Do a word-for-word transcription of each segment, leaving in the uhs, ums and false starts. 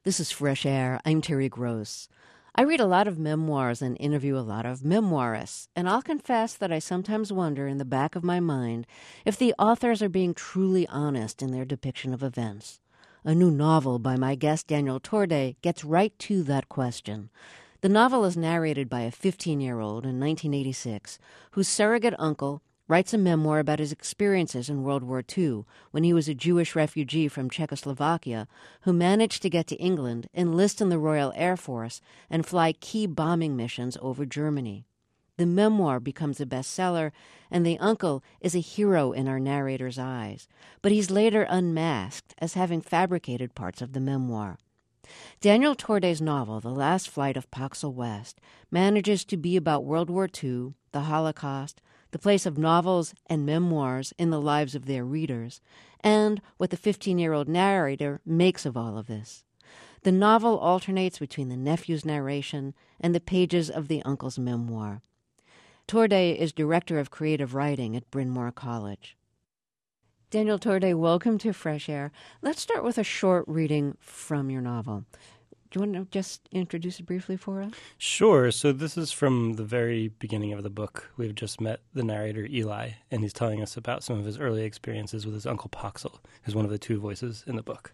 This is Fresh Air. I'm Terry Gross. I read a lot of memoirs and interview a lot of memoirists, and I'll confess that I sometimes wonder in the back of my mind if the authors are being truly honest in their depiction of events. A new novel by my guest Daniel Torday gets right to that question. The novel is narrated by a fifteen-year-old in nineteen eighty-six whose surrogate uncle writes a memoir about his experiences in World War Two when he was a Jewish refugee from Czechoslovakia who managed to get to England, enlist in the Royal Air Force, and fly key bombing missions over Germany. The memoir becomes a bestseller, and the uncle is a hero in our narrator's eyes, but he's later unmasked as having fabricated parts of the memoir. Daniel Torday's novel, The Last Flight of Paxil West, manages to be about World War Two, the Holocaust, the place of novels and memoirs in the lives of their readers, and what the fifteen-year-old narrator makes of all of this. The novel alternates between the nephew's narration and the pages of the uncle's memoir. Torday is Director of Creative Writing at Bryn Mawr College. Daniel Torday, welcome to Fresh Air. Let's start with a short reading from your novel. Do you want to just introduce it briefly for us? Sure. So this is from the very beginning of the book. We've just met the narrator, Eli, and he's telling us about some of his early experiences with his uncle Paxil, who's one of the two voices in the book.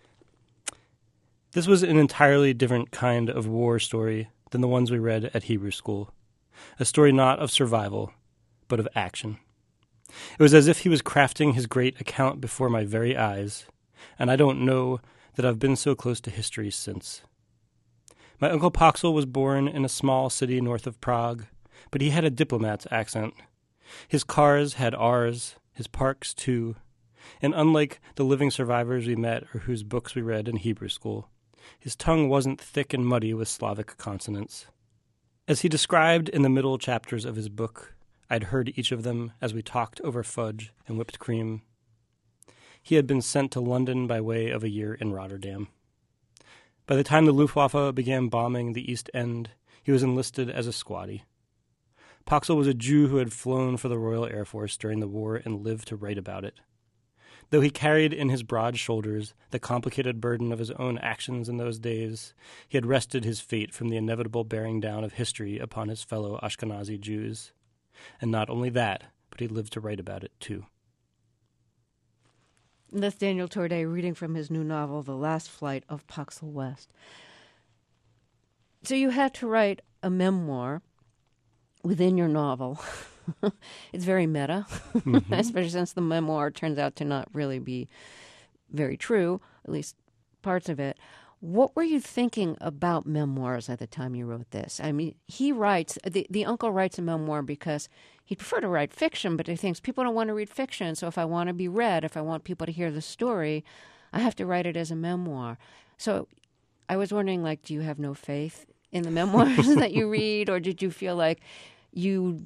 This was an entirely different kind of war story than the ones we read at Hebrew school. A story not of survival, but of action. It was as if he was crafting his great account before my very eyes, and I don't know that I've been so close to history since. My uncle Paxil was born in a small city north of Prague, but he had a diplomat's accent. His cars had ours, his parks too, and unlike the living survivors we met or whose books we read in Hebrew school, his tongue wasn't thick and muddy with Slavic consonants. As he described in the middle chapters of his book, I'd heard each of them as we talked over fudge and whipped cream. He had been sent to London by way of a year in Rotterdam. By the time the Luftwaffe began bombing the East End, he was enlisted as a squatty. Paxil was a Jew who had flown for the Royal Air Force during the war and lived to write about it. Though he carried in his broad shoulders the complicated burden of his own actions in those days, he had wrested his fate from the inevitable bearing down of history upon his fellow Ashkenazi Jews. And not only that, but he lived to write about it too. That's Daniel Torday reading from his new novel, The Last Flight of Paxil West. So you had to write a memoir within your novel. It's very meta, mm-hmm. especially since the memoir turns out to not really be very true, at least parts of it. What were you thinking about memoirs at the time you wrote this? I mean, he writes, the, the uncle writes a memoir because he'd prefer to write fiction, but he thinks people don't want to read fiction, so if I want to be read, if I want people to hear the story, I have to write it as a memoir. So I was wondering, like, do you have no faith in the memoirs that you read, or did you feel like you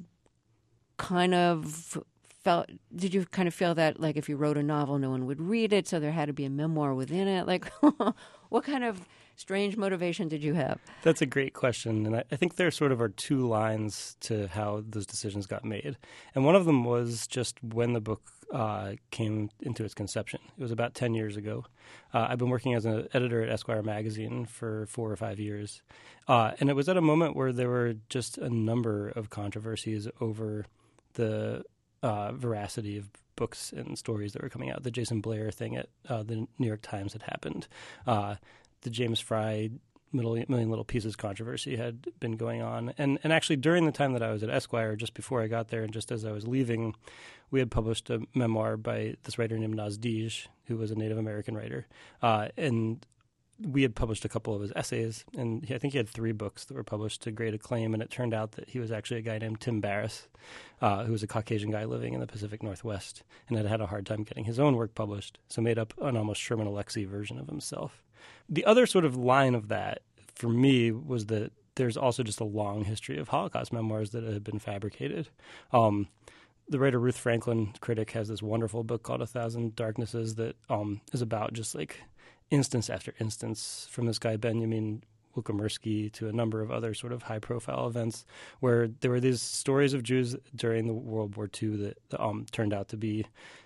kind of felt, did you kind of feel that, like, if you wrote a novel, no one would read it, so there had to be a memoir within it? Like, what kind of strange motivation did you have? That's a great question, and I, I think there sort of are two lines to how those decisions got made. And one of them was just when the book uh, came into its conception. It was about ten years ago. Uh, I've been working as an editor at Esquire magazine for four or five years, uh, and it was at a moment where there were just a number of controversies over the uh, veracity of books and stories that were coming out. The Jason Blair thing at uh, the New York Times had happened. Uh, the James Fry Million, Million Little Pieces controversy had been going on. And and actually during the time that I was at Esquire, just before I got there and just as I was leaving, we had published a memoir by this writer named Naz Dij, who was a Native American writer. Uh, and we had published a couple of his essays, and he, I think he had three books that were published to great acclaim, and it turned out that he was actually a guy named Tim Barris, uh, who was a Caucasian guy living in the Pacific Northwest, and had had a hard time getting his own work published, so made up an almost Sherman Alexie version of himself. The other sort of line of that, for me, was that there's also just a long history of Holocaust memoirs that have been fabricated. Um, the writer Ruth Franklin, critic, has this wonderful book called A Thousand Darknesses that um, is about just like instance after instance, from this guy Benjamin Wilkomersky to a number of other sort of high-profile events where there were these stories of Jews during the World War Two that um, turned out to be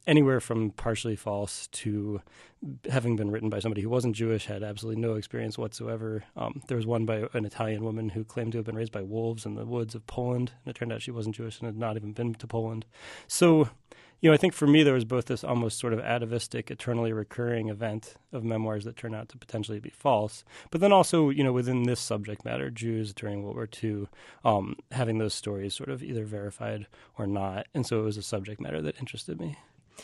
anywhere from partially false to having been written by somebody who wasn't Jewish, had absolutely no experience whatsoever. Um, there was one by an Italian woman who claimed to have been raised by wolves in the woods of Poland, and it turned out she wasn't Jewish and had not even been to Poland. So, you know, I think for me there was both this almost sort of atavistic, eternally recurring event of memoirs that turn out to potentially be false, but then also, you know, within this subject matter, Jews during World War Two, um, having those stories sort of either verified or not. And so it was a subject matter that interested me.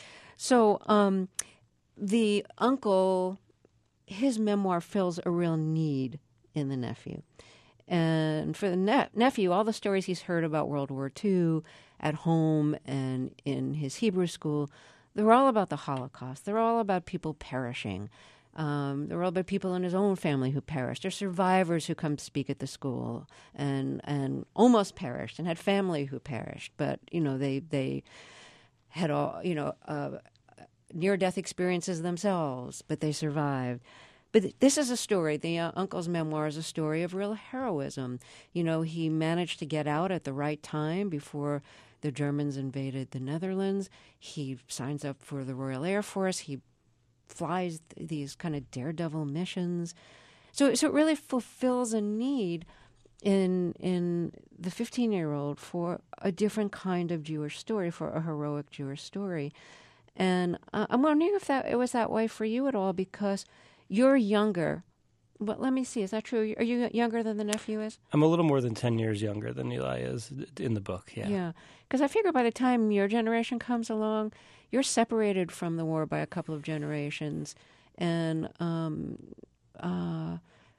So um, the uncle, his memoir fills a real need in the nephew. And for the ne- nephew, all the stories he's heard about World War Two at home and in his Hebrew school, they're all about the Holocaust. They're all about people perishing. Um, they're all about people in his own family who perished. They're survivors who come speak at the school and and almost perished and had family who perished. But, you know, they, they had all, you know, uh, near-death experiences themselves, but they survived. But this is a story, the uh, uncle's memoir is a story of real heroism. You know, he managed to get out at the right time before the Germans invaded the Netherlands. He signs up for the Royal Air Force. He flies th- these kind of daredevil missions. So, so it really fulfills a need in in the fifteen-year-old for a different kind of Jewish story, for a heroic Jewish story. And uh, I'm wondering if that it was that way for you at all, because you're younger. But let me see, is that true? Are you younger than the nephew is? I'm a little more than ten years younger than Eli is in the book, yeah. Yeah, because I figure by the time your generation comes along, you're separated from the war by a couple of generations, and um, uh,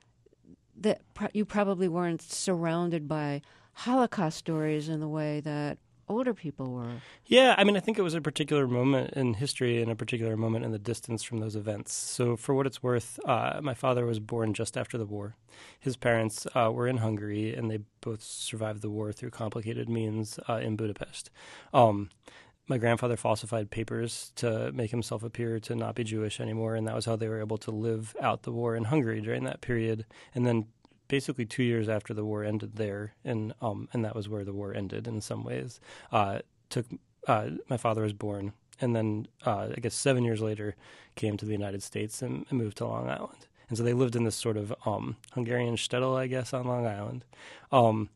that pro- you probably weren't surrounded by Holocaust stories in the way that older people were. Yeah, I mean, I think it was a particular moment in history and a particular moment in the distance from those events. So for what it's worth, uh, my father was born just after the war. His parents uh, were in Hungary, and they both survived the war through complicated means uh, in Budapest. Um, my grandfather falsified papers to make himself appear to not be Jewish anymore, and that was how they were able to live out the war in Hungary during that period. And then basically two years after the war ended there, and um, and that was where the war ended in some ways. Uh, took uh, my father was born, and then uh, I guess seven years later came to the United States and, and moved to Long Island. And so they lived in this sort of um, Hungarian shtetl, I guess, on Long Island. Um,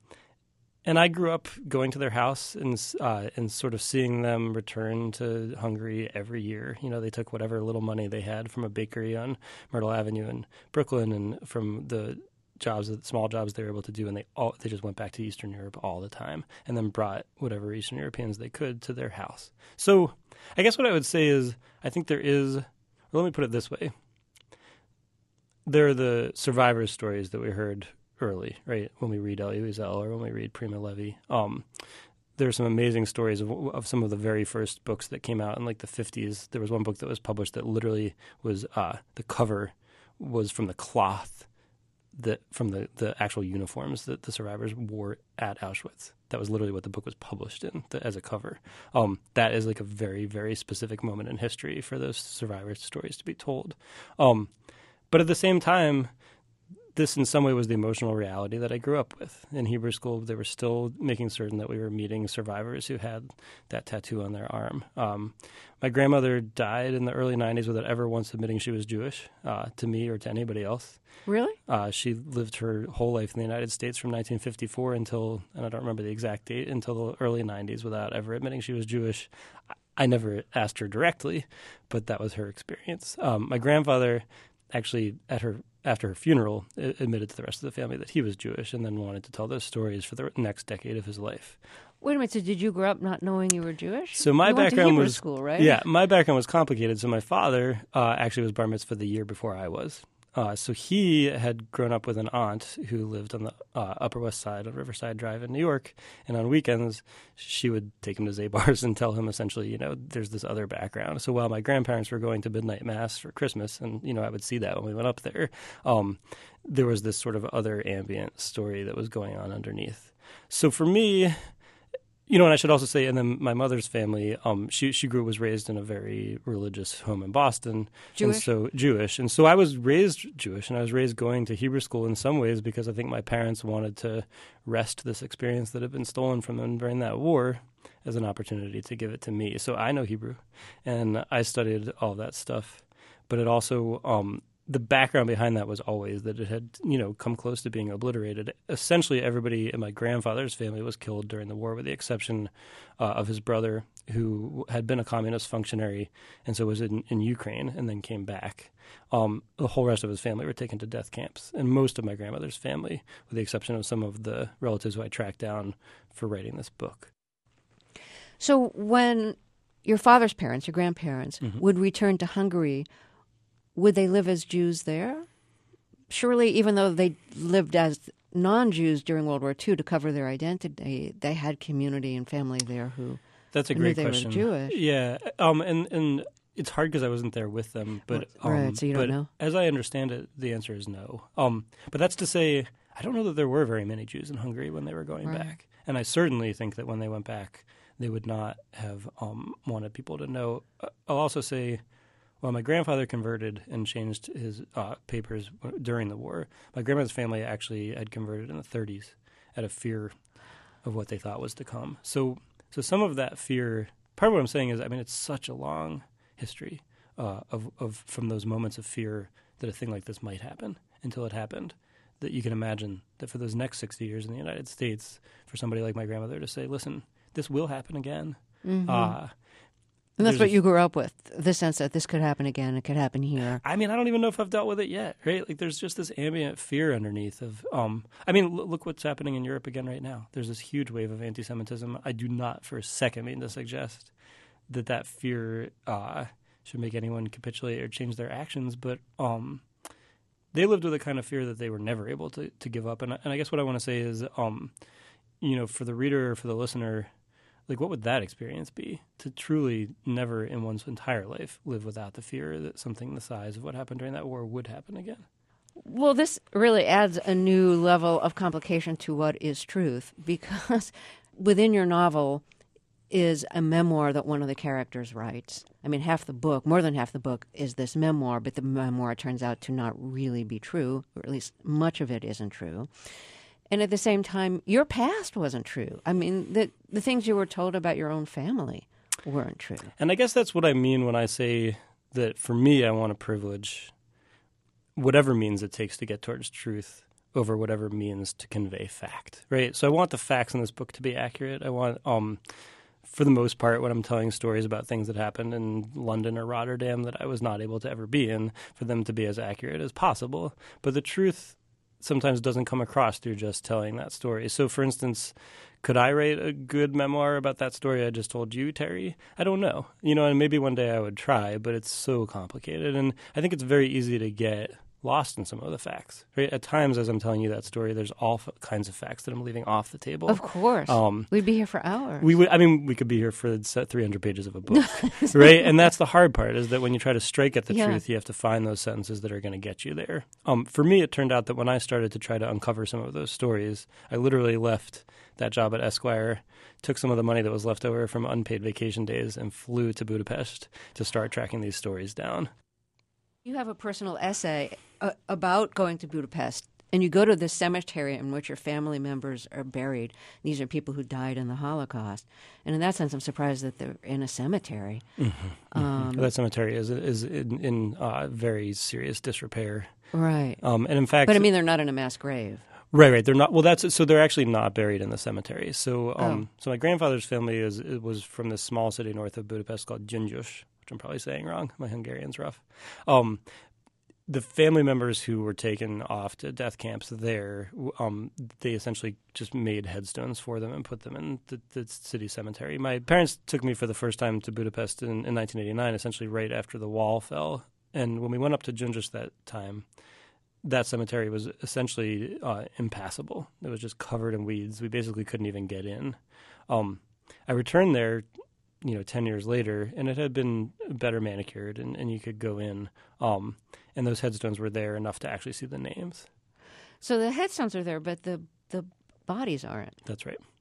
and I grew up going to their house and uh, and sort of seeing them return to Hungary every year. You know, they took whatever little money they had from a bakery on Myrtle Avenue in Brooklyn, and from the jobs, small jobs they were able to do, and they all they just went back to Eastern Europe all the time, and then brought whatever Eastern Europeans they could to their house. So I guess what I would say is, I think there is, or let me put it this way, there are the survivors' stories that we heard early, right, when we read Elie Wiesel or when we read Prima Levi. Um, there are some amazing stories of, of some of the very first books that came out in like the fifties. There was one book that was published that literally was, uh, the cover was from the cloth that from the, the actual uniforms that the survivors wore at Auschwitz. That was literally what the book was published in the, as a cover. Um, that is like a very, very specific moment in history for those survivors' stories to be told. Um, but at the same time, this in some way was the emotional reality that I grew up with. In Hebrew school, they were still making certain that we were meeting survivors who had that tattoo on their arm. Um, my grandmother died in the early nineties without ever once admitting she was Jewish, uh, to me or to anybody else. Really? Uh, she lived her whole life in the United States from nineteen fifty-four until, and I don't remember the exact date, until the early nineties without ever admitting she was Jewish. I never asked her directly, but that was her experience. Um, my grandfather actually, at her after her funeral, admitted to the rest of the family that he was Jewish, and then wanted to tell those stories for the next decade of his life. Wait a minute. So did you grow up not knowing you were Jewish? So my you went background to Hebrew was school, right? Yeah, my background was complicated. So my father uh, actually was bar mitzvah the year before I was. Uh, so he had grown up with an aunt who lived on the uh, Upper West Side on Riverside Drive in New York, and on weekends she would take him to Zabar's and tell him essentially, you know, there's this other background. So while my grandparents were going to midnight mass for Christmas, and you know, I would see that when we went up there, um, there was this sort of other ambient story that was going on underneath. So for me, you know, and I should also say, and then my mother's family, um, she she grew was raised in a very religious home in Boston, Jewish? and so Jewish, and so I was raised Jewish, and I was raised going to Hebrew school in some ways because I think my parents wanted to wrest this experience that had been stolen from them during that war as an opportunity to give it to me. So I know Hebrew, and I studied all that stuff, but it also um, the background behind that was always that it had, you know, come close to being obliterated. Essentially, everybody in my grandfather's family was killed during the war, with the exception uh, of his brother, who had been a communist functionary and so was in, in Ukraine and then came back. Um, the whole rest of his family were taken to death camps, and most of my grandmother's family, with the exception of some of the relatives who I tracked down for writing this book. So when your father's parents, your grandparents, Mm-hmm. would return to Hungary, would they live as Jews there? Surely, even though they lived as non-Jews during World War Two to cover their identity, they had community and family there who That's a knew great they question. were Jewish. Yeah, um, and and it's hard because I wasn't there with them. But um, Right, so you don't but know? as I understand it, the answer is no. Um, but that's to say, I don't know that there were very many Jews in Hungary when they were going Right. back, and I certainly think that when they went back, they would not have um, wanted people to know. Uh, I'll also say, well, my grandfather converted and changed his uh, papers during the war. My grandmother's family actually had converted in the thirties out of fear of what they thought was to come. So, so some of that fear. Part of what I'm saying is, I mean, it's such a long history uh, of of from those moments of fear that a thing like this might happen until it happened. That you can imagine that for those next sixty years in the United States, for somebody like my grandmother to say, "Listen, this will happen again." Mm-hmm. Uh, And that's there's what a- you grew up with, the sense that this could happen again, it could happen here. I mean, I don't even know if I've dealt with it yet, right? Like, there's just this ambient fear underneath of, um, I mean, l- look what's happening in Europe again right now. There's this huge wave of anti-Semitism. I do not for a second mean to suggest that that fear uh, should make anyone capitulate or change their actions, but um, they lived with a kind of fear that they were never able to, to give up. And, I- and I guess what I want to say is, um, you know, for the reader or for the listener, like, what would that experience be? To truly never in one's entire life live without the fear that something the size of what happened during that war would happen again. Well, this really adds a new level of complication to what is truth, because within your novel is a memoir that one of the characters writes. I mean, half the book, more than half the book, is this memoir, but the memoir turns out to not really be true, or at least much of it isn't true. And at the same time, your past wasn't true. I mean, the the things you were told about your own family weren't true. And I guess that's what I mean when I say that for me, I want to privilege whatever means it takes to get towards truth over whatever means to convey fact, right? So I want the facts in this book to be accurate. I want, um, for the most part, when I'm telling stories about things that happened in London or Rotterdam that I was not able to ever be in, for them to be as accurate as possible. But the truth sometimes doesn't come across through just telling that story. So, for instance, could I write a good memoir about that story I just told you, Terry? I don't know. You know, and maybe one day I would try, but it's so complicated. And I think it's very easy to get lost in some of the facts, right? At times, as I'm telling you that story, there's all f- kinds of facts that I'm leaving off the table. Of course. Um, We'd be here for hours. We would, I mean, we could be here for three hundred pages of a book, right? And that's the hard part, is that when you try to strike at the Yeah. truth, you have to find those sentences that are going to get you there. Um, for me, it turned out that when I started to try to uncover some of those stories, I literally left that job at Esquire, took some of the money that was left over from unpaid vacation days, and flew to Budapest to start tracking these stories down. You have a personal essay uh, about going to Budapest, and you go to the cemetery in which your family members are buried. These are people who died in the Holocaust. And in that sense, I'm surprised that they're in a cemetery. Mm-hmm. Um, that cemetery is is in, in uh, very serious disrepair. Right. Um, and in fact, But I mean, they're not in a mass grave. Right, right. They're not. Well, that's so. They're actually not buried in the cemetery. So, um, Oh. so my grandfather's family is it was from this small city north of Budapest called Gyöngyös, which I'm probably saying wrong. My Hungarian's rough. Um, the family members who were taken off to death camps there, um, they essentially just made headstones for them and put them in the, the city cemetery. My parents took me for the first time to Budapest in, in nineteen eighty-nine, essentially right after the wall fell. And when we went up to Gyöngyös that time, that cemetery was essentially uh, impassable. It was just covered in weeds. We basically couldn't even get in. Um, I returned there, you know, ten years later, and it had been better manicured, and, and you could go in. Um, and those headstones were there enough to actually see the names. So the headstones are there, but the, the bodies aren't. That's right.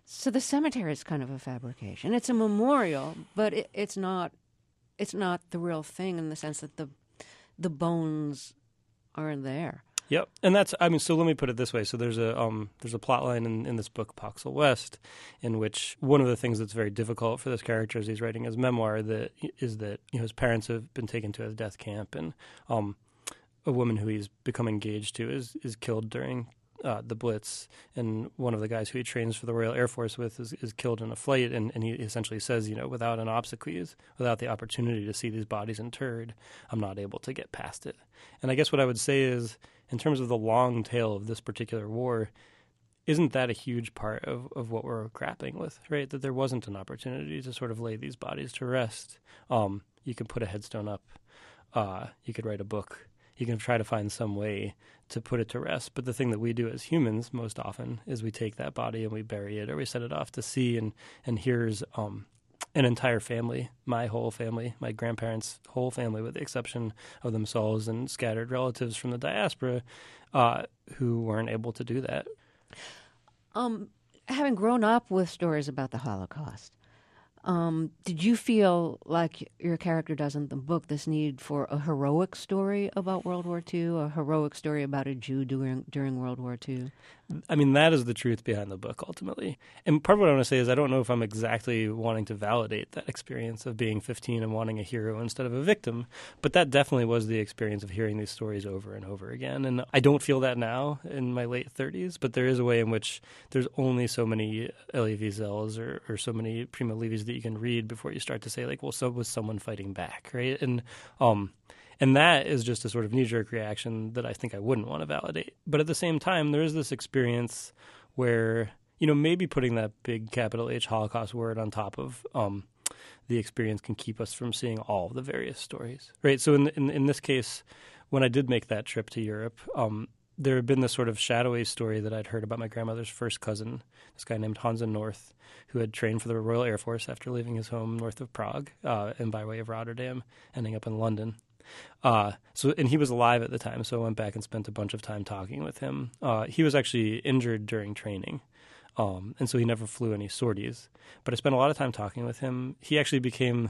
So the cemetery is kind of a fabrication. It's a memorial, but it, it's not. It's not the real thing in the sense that the the bones aren't there. Yep, and that's, I mean, so let me put it this way. So there's a um, there's a plot line in, in this book, Poxel West, in which one of the things that's very difficult for this character as he's writing his memoir that is that, you know, his parents have been taken to a death camp, and um, a woman who he's become engaged to is, is killed during uh, the Blitz, and one of the guys who he trains for the Royal Air Force with is, is killed in a flight, and, and he essentially says, you know, without an obsequies, without the opportunity to see these bodies interred, I'm not able to get past it. And I guess what I would say is, in terms of the long tail of this particular war, isn't that a huge part of, of what we're grappling with, right? That there wasn't an opportunity to sort of lay these bodies to rest. Um, you could put a headstone up. Uh, you could write a book. You can try to find some way to put it to rest. But the thing that we do as humans most often is we take that body and we bury it, or we set it off to sea, and, and here's um, an entire family, my whole family, my grandparents' whole family, with the exception of themselves and scattered relatives from the diaspora, uh, who weren't able to do that. Um, having grown up with stories about the Holocaust, um, did you feel like your character does in the book this need for a heroic story about World War Two, a heroic story about a Jew during during World War Two? I mean, that is the truth behind the book, ultimately. And part of what I want to say is I don't know if I'm exactly wanting to validate that experience of being fifteen and wanting a hero instead of a victim, but that definitely was the experience of hearing these stories over and over again. And I don't feel that now in my late thirties, but there is a way in which there's only so many Elie Wiesels or, or so many Primo Levis that you can read before you start to say, like, well, so was someone fighting back, right? And um And that is just a sort of knee-jerk reaction that I think I wouldn't want to validate. But at the same time, there is this experience where, you know, maybe putting that big capital H Holocaust word on top of um, the experience can keep us from seeing all of the various stories, right? So in, in in this case, when I did make that trip to Europe, um, there had been this sort of shadowy story that I'd heard about my grandmother's first cousin, this guy named Hansa North, who had trained for the Royal Air Force after leaving his home north of Prague uh, and by way of Rotterdam, ending up in London. Uh, so, and he was alive at the time, so I went back and spent a bunch of time talking with him. Uh, he was actually injured during training, um, and so he never flew any sorties. But I spent a lot of time talking with him. He actually became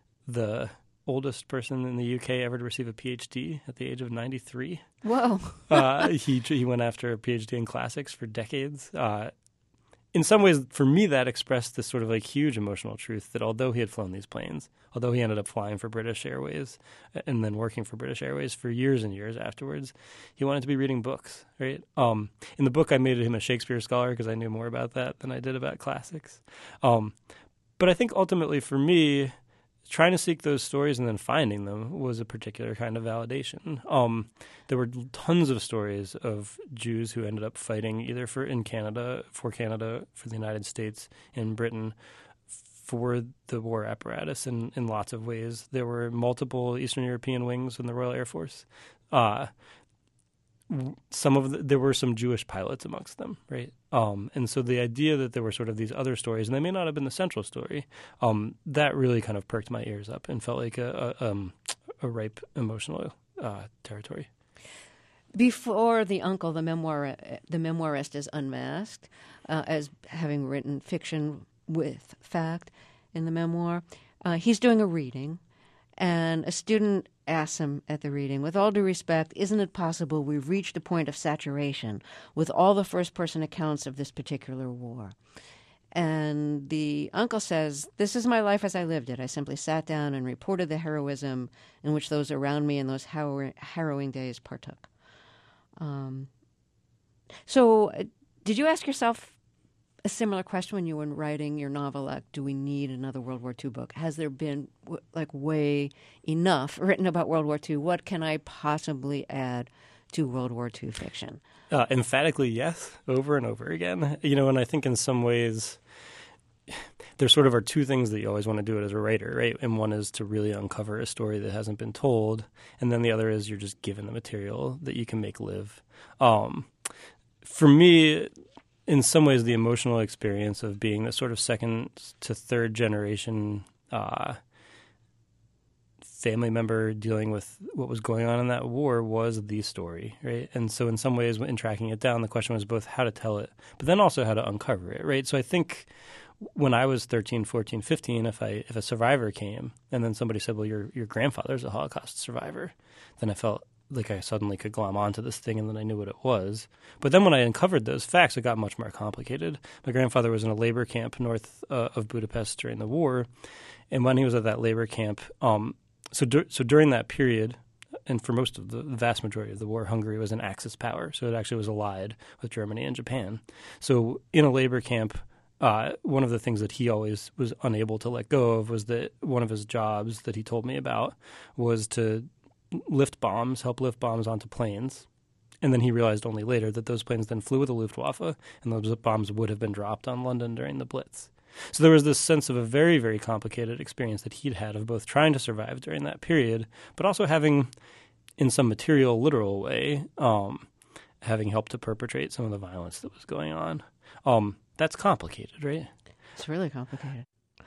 the oldest person in the U K ever to receive a P H D at the age of ninety-three. Whoa. uh, he he went after a P H D in classics for decades. Uh, in some ways, for me, that expressed this sort of like huge emotional truth that although he had flown these planes, although he ended up flying for British Airways and then working for British Airways for years and years afterwards, he wanted to be reading books, right? Um, in the book, I made him a Shakespeare scholar because I knew more about that than I did about classics. Um, but I think ultimately for me, trying to seek those stories and then finding them was a particular kind of validation. Um, there were tons of stories of Jews who ended up fighting either for in Canada, for Canada, for the United States, in Britain, for the war apparatus in, in lots of ways. There were multiple Eastern European wings in the Royal Air Force. Uh, some of the, there were some Jewish pilots amongst them, right? Um, and so the idea that there were sort of these other stories, and they may not have been the central story, um, that really kind of perked my ears up and felt like a, a, um, a ripe emotional uh, territory. Before the uncle, the memoir, the memoirist is unmasked uh, as having written fiction with fact in the memoir. Uh, he's doing a reading, and a student asks him at the reading, with all due respect, isn't it possible we've reached a point of saturation with all the first-person accounts of this particular war? And the uncle says, this is my life as I lived it. I simply sat down and reported the heroism in which those around me in those harrow- harrowing days partook. Um, so uh, did you ask yourself a similar question when you were writing your novel, like, do we need another World War Two book? Has there been, like, way enough written about World War Two? What can I possibly add to World War Two fiction? Uh, emphatically, yes, over and over again. You know, and I think in some ways there sort of are two things that you always want to do it as a writer, right? And one is to really uncover a story that hasn't been told, and then the other is you're just given the material that you can make live. Um, for me, in some ways, the emotional experience of being the sort of second to third generation uh, family member dealing with what was going on in that war was the story, right? And so in some ways, in tracking it down, the question was both how to tell it, but then also how to uncover it, right? So I think when I was thirteen, fourteen, fifteen, if I if a survivor came and then somebody said, well, your your grandfather's a Holocaust survivor, then I felt like I suddenly could glom onto this thing and then I knew what it was. But then when I uncovered those facts, it got much more complicated. My grandfather was in a labor camp north uh, of Budapest during the war. And when he was at that labor camp, um, so dur- so during that period, and for most of the, the vast majority of the war, Hungary was an Axis power. So it actually was allied with Germany and Japan. So in a labor camp, uh, one of the things that he always was unable to let go of was that one of his jobs that he told me about was to lift bombs, help lift bombs onto planes. And then he realized only later that those planes then flew with the Luftwaffe, and those bombs would have been dropped on London during the Blitz. So there was this sense of a very, very complicated experience that he'd had of both trying to survive during that period, but also having, in some material, literal way, um, having helped to perpetrate some of the violence that was going on. Um, that's complicated, right? It's really complicated.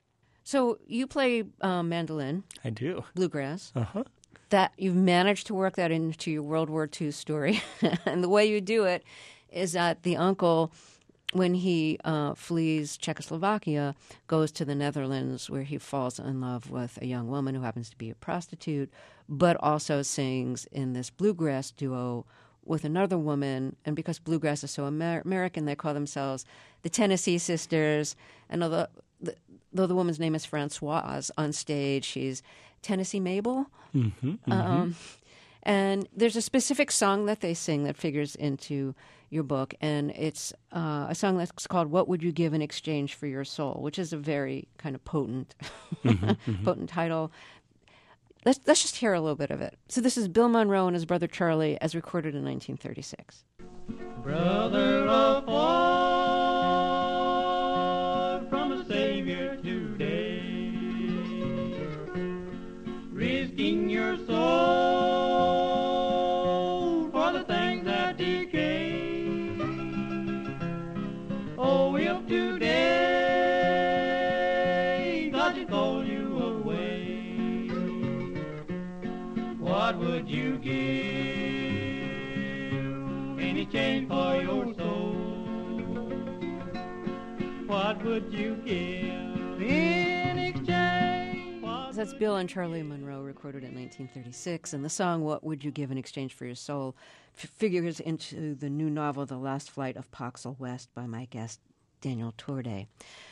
So you play um, mandolin. I do. Bluegrass. Uh-huh. That you've managed to work that into your World War Two story. And the way you do it is that the uncle, when he uh, flees Czechoslovakia, goes to the Netherlands where he falls in love with a young woman who happens to be a prostitute, but also sings in this bluegrass duo with another woman. And because bluegrass is so Amer- American, they call themselves the Tennessee Sisters. And although the, though the woman's name is Francoise on stage, she's Tennessee Mabel. Mm-hmm, mm-hmm. Um, and there's a specific song that they sing that figures into your book, and it's uh, a song that's called "What Would You Give in Exchange for Your Soul," which is a very kind of potent, mm-hmm, mm-hmm. potent title. Let's let's just hear a little bit of it. So this is Bill Monroe and his brother Charlie, as recorded in nineteen thirty-six. Brother of war, from a Savior today, risking your soul for the things that decay. Oh, if today God should call you away, what would you give in exchange for your soul? What would you give in exchange? So that's Bill and Charlie Monroe, recorded in nineteen thirty-six, and the song "What Would You Give in Exchange for Your Soul" f- figures into the new novel "The Last Flight of Poxel West" by my guest Daniel Torday.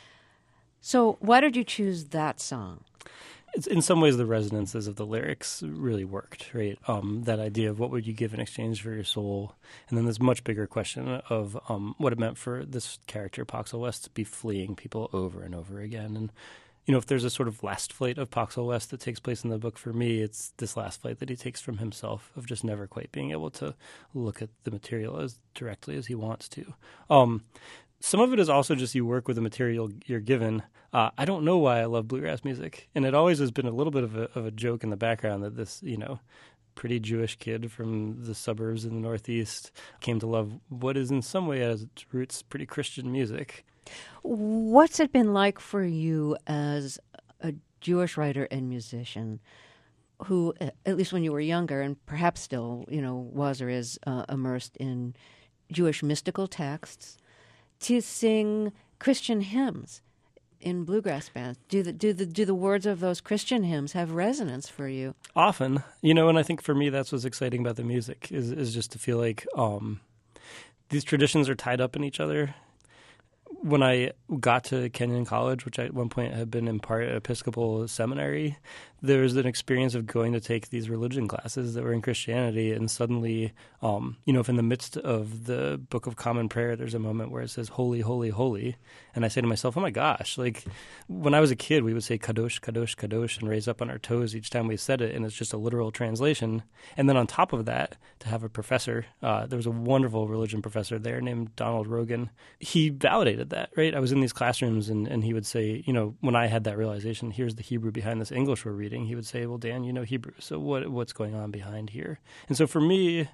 So why did you choose that song? It's, in some ways, the resonances of the lyrics really worked, right? Um, that idea of what would you give in exchange for your soul, and then this much bigger question of um, what it meant for this character, Poxel West, to be fleeing people over and over again. And you know, if there's a sort of last flight of Poxel West that takes place in the book, for me, it's this last flight that he takes from himself, of just never quite being able to look at the material as directly as he wants to. Um, some of it is also just you work with the material you're given. Uh, I don't know why I love bluegrass music, and it always has been a little bit of a, of a joke in the background that this, you know, pretty Jewish kid from the suburbs in the Northeast came to love what is in some way at its roots pretty Christian music. What's it been like for you as a Jewish writer and musician who, at least when you were younger and perhaps still, you know, was or is uh, immersed in Jewish mystical texts, to sing Christian hymns in bluegrass bands? Do the do the do the words of those Christian hymns have resonance for you? Often, you know, and I think for me that's what's exciting about the music is is just to feel like um, these traditions are tied up in each other. When I got to Kenyon College, which I, at one point had been in part at Episcopal Seminary, there was an experience of going to take these religion classes that were in Christianity, and suddenly, um, you know, if in the midst of the Book of Common Prayer, there's a moment where it says, holy, holy, holy, and I say to myself, oh my gosh, like, when I was a kid, we would say kadosh, kadosh, kadosh, and raise up on our toes each time we said it, and it's just a literal translation. And then on top of that, to have a professor, uh, there was a wonderful religion professor there named Donald Rogan. He validated that, right? I was in these classrooms, and, and he would say, you know, when I had that realization, here's the Hebrew behind this English we're reading, he would say, well, Dan, you know Hebrew, so what what's going on behind here? And so for me,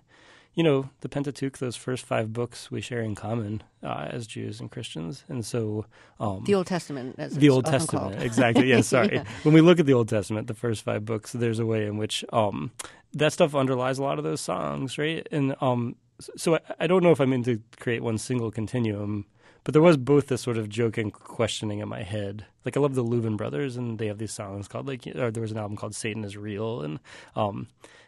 you know, the Pentateuch, those first five books we share in common uh, as Jews and Christians. And so... Um, the Old Testament, as The it's Old often Testament, called. exactly. Yeah, sorry. Yeah. When we look at the Old Testament, the first five books, there's a way in which um, that stuff underlies a lot of those songs, right? And um, so I, I don't know if I mean to create one single continuum, but there was both this sort of joking questioning in my head. Like, I love the Louvin Brothers, and they have these songs called, like, or there was an album called Satan is Real, and um,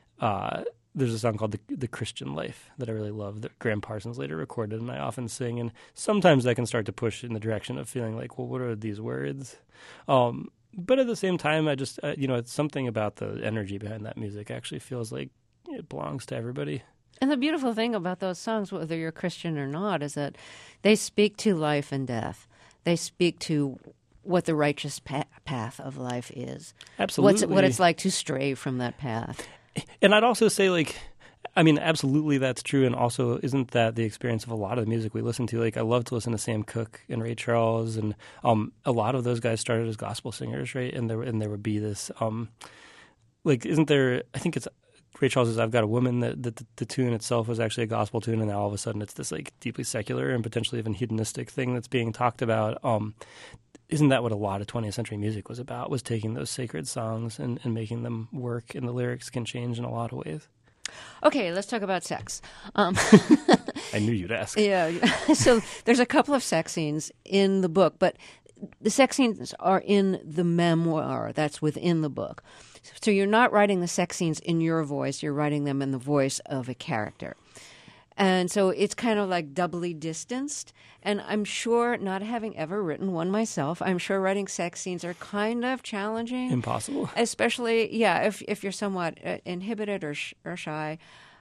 uh, there's a song called the, the Christian Life that I really love that Graham Parsons later recorded, and I often sing. And sometimes that can start to push in the direction of feeling like, well, what are these words? Um, but at the same time, I just, uh, you know, it's something about the energy behind that music actually feels like it belongs to everybody. And the beautiful thing about those songs, whether you're Christian or not, is that they speak to life and death. They speak to what the righteous pa- path of life is. Absolutely. What's, what it's like to stray from that path. And I'd also say, like, I mean, absolutely that's true. And also, isn't that the experience of a lot of the music we listen to? Like, I love to listen to Sam Cooke and Ray Charles. And um, a lot of those guys started as gospel singers, right? And there, and there would be this, um, like, isn't there, I think it's Ray Charles' I've Got a Woman, that, that the, the tune itself was actually a gospel tune. And now all of a sudden it's this, like, deeply secular and potentially even hedonistic thing that's being talked about. Um, Isn't that what a lot of twentieth century music was about, was taking those sacred songs and, and making them work, and the lyrics can change in a lot of ways? Okay, let's talk about sex. Um, I knew you'd ask. Yeah. So there's a couple of sex scenes in the book, but the sex scenes are in the memoir that's within the book. So you're not writing the sex scenes in your voice, you're writing them in the voice of a character. And so it's kind of like doubly distanced. And I'm sure, not having ever written one myself, I'm sure writing sex scenes are kind of challenging. Impossible. Especially, yeah, if if you're somewhat uh, inhibited or, sh- or shy.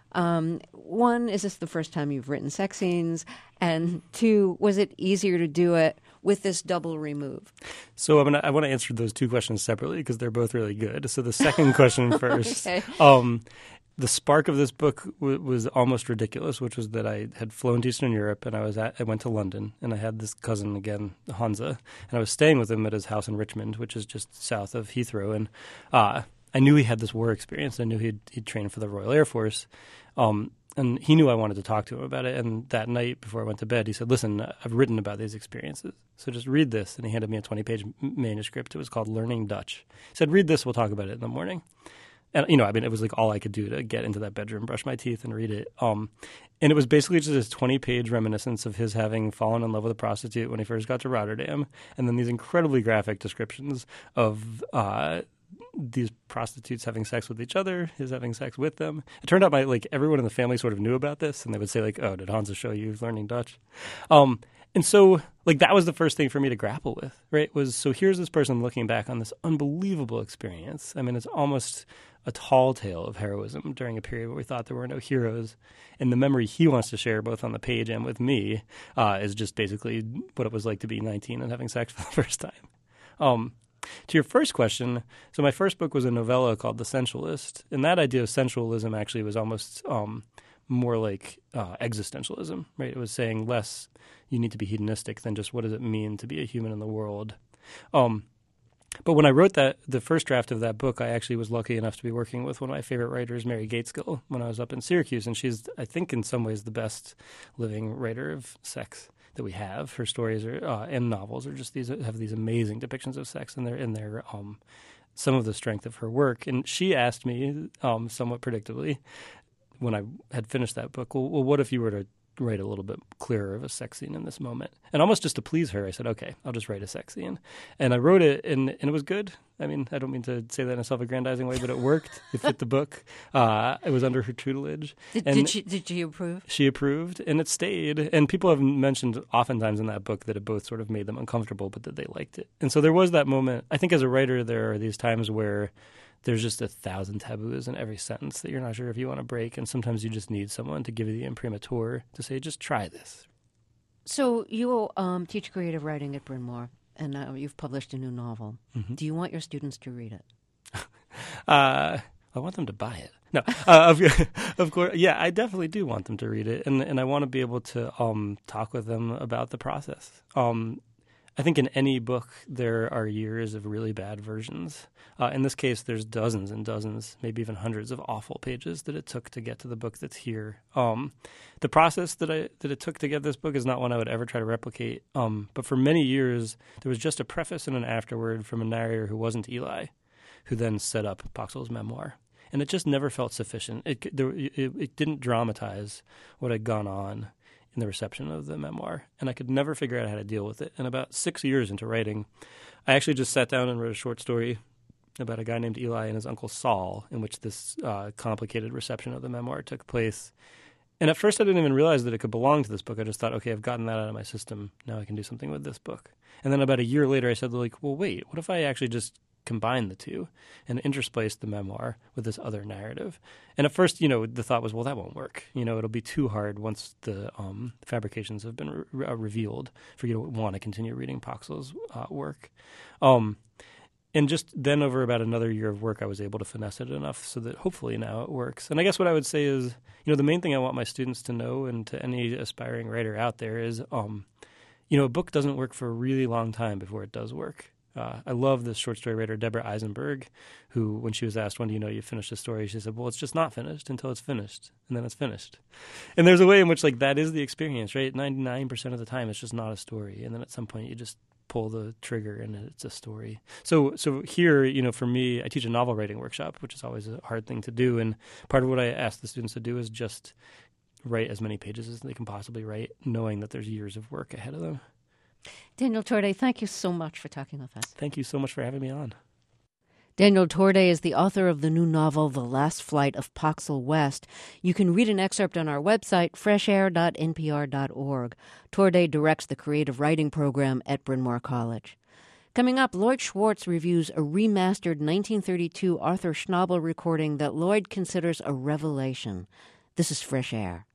Um, one, is this the first time you've written sex scenes? And two, was it easier to do it with this double remove? So I'm gonna, I want to answer those two questions separately because they're both really good. So the second question first. Okay. Um, the spark of this book w- was almost ridiculous, which was that I had flown to Eastern Europe and I was at, I went to London, and I had this cousin again, Hansa, and I was staying with him at his house in Richmond, which is just south of Heathrow. And uh, I knew he had this war experience. I knew he'd, he'd trained for the Royal Air Force. Um, and he knew I wanted to talk to him about it. And that night before I went to bed, he said, listen, I've written about these experiences, so just read this. And he handed me a twenty-page manuscript. It was called Learning Dutch. He said, read this, we'll talk about it in the morning. And, you know, I mean, it was like all I could do to get into that bedroom, brush my teeth, and read it. Um, and it was basically just a twenty-page reminiscence of his having fallen in love with a prostitute when he first got to Rotterdam. And then these incredibly graphic descriptions of uh, these prostitutes having sex with each other, his having sex with them. It turned out my, like, everyone in the family sort of knew about this. And they would say, like, oh, did Hansa show you Learning Dutch? Um, and so, like, that was the first thing for me to grapple with, right? Was, so here's this person looking back on this unbelievable experience. I mean, it's almost a tall tale of heroism during a period where we thought there were no heroes. And the memory he wants to share both on the page and with me uh, is just basically what it was like to be nineteen and having sex for the first time. Um, to your first question, so my first book was a novella called The Sensualist. And that idea of sensualism actually was almost um, more like uh, existentialism, right? It was saying less you need to be hedonistic than just what does it mean to be a human in the world. Um But when I wrote that, the first draft of that book, I actually was lucky enough to be working with one of my favorite writers, Mary Gateskill, when I was up in Syracuse. And she's, I think, in some ways the best living writer of sex that we have. Her stories are, uh, and novels are just these, have these amazing depictions of sex in their, in their, um, some of the strength of her work. And she asked me, um, somewhat predictably, when I had finished that book, well, well, what if you were to write a little bit clearer of a sex scene in this moment? And almost just to please her, I said, okay, I'll just write a sex scene. And I wrote it, and, and it was good. I mean, I don't mean to say that in a self-aggrandizing way, but it worked. It fit the book. Uh, it was under her tutelage. Did, and did, she, did she approve? She approved, and it stayed. And people have mentioned oftentimes in that book that it both sort of made them uncomfortable, but that they liked it. And so there was that moment. I think as a writer, there are these times where there's just a thousand taboos in every sentence that you're not sure if you want to break. And sometimes you just need someone to give you the imprimatur to say, just try this. So you um, teach creative writing at Bryn Mawr, and uh, you've published a new novel. Mm-hmm. Do you want your students to read it? uh, I want them to buy it. No, uh, of, of course. Yeah, I definitely do want them to read it. And, and I want to be able to um, talk with them about the process. Um, I think in any book there are years of really bad versions. Uh, in this case, there's dozens and dozens, maybe even hundreds of awful pages that it took to get to the book that's here. Um, the process that I that it took to get this book is not one I would ever try to replicate. Um, but for many years, there was just a preface and an afterword from a narrator who wasn't Eli, who then set up Poxel's memoir. And it just never felt sufficient. It, there, it, it didn't dramatize what had gone on in the reception of the memoir, and I could never figure out how to deal with it. And about six years into writing, I actually just sat down and wrote a short story about a guy named Eli and his uncle Saul, in which this uh, complicated reception of the memoir took place. And at first I didn't even realize that it could belong to this book. I just thought, okay, I've gotten that out of my system. Now I can do something with this book. And then about a year later I said, like, well, wait, what if I actually just combine the two and intersplice the memoir with this other narrative? And at first, you know, the thought was, well, that won't work. You know, it'll be too hard once the um, fabrications have been re- uh, revealed for you to want to continue reading Poxel's uh, work. Um, and just then over about another year of work, I was able to finesse it enough so that hopefully now it works. And I guess what I would say is, you know, the main thing I want my students to know, and to any aspiring writer out there, is, um, you know, a book doesn't work for a really long time before it does work. Uh, I love this short story writer, Deborah Eisenberg, who, when she was asked, when do you know you finished a story, she said, well, it's just not finished until it's finished, and then it's finished. And there's a way in which, like, that is the experience, right? ninety-nine percent of the time, it's just not a story. And then at some point, you just pull the trigger, and it's a story. So so here, you know, for me, I teach a novel writing workshop, which is always a hard thing to do. And part of what I ask the students to do is just write as many pages as they can possibly write, knowing that there's years of work ahead of them. Daniel Torday, thank you so much for talking with us. Thank you so much for having me on. Daniel Torday is the author of the new novel, The Last Flight of Poxel West. You can read an excerpt on our website, fresh air dot n p r dot org. Torday directs the creative writing program at Bryn Mawr College. Coming up, Lloyd Schwartz reviews a remastered nineteen thirty-two Arthur Schnabel recording that Lloyd considers a revelation. This is Fresh Air.